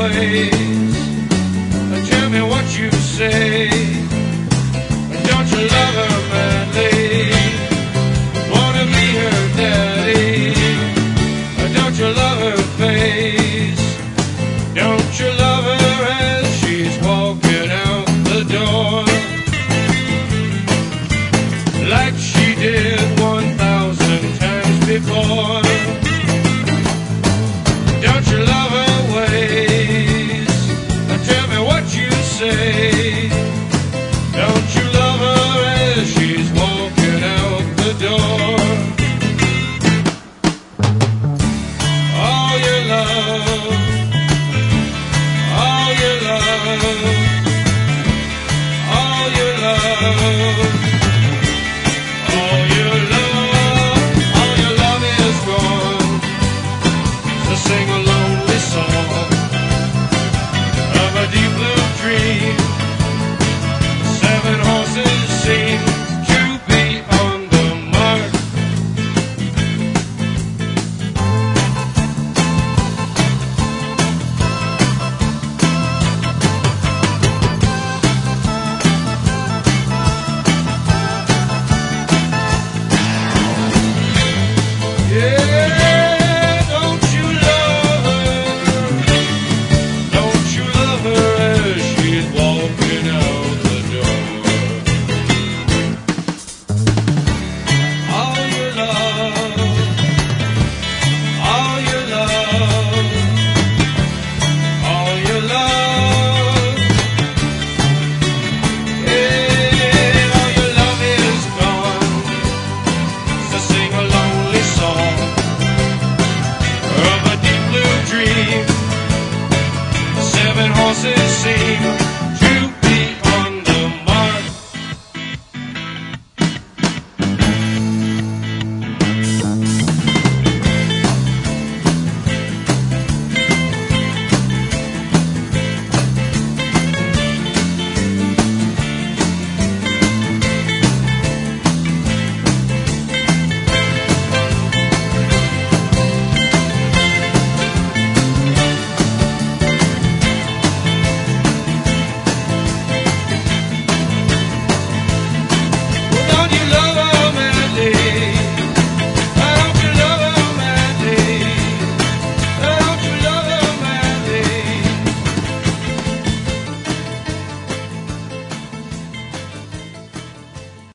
ways. Tell me what you say. Don't you love her madly? Wanna be her daddy? Don't you love her face? Don't you love her as she's walking out the door? Like she did 1,000 times before.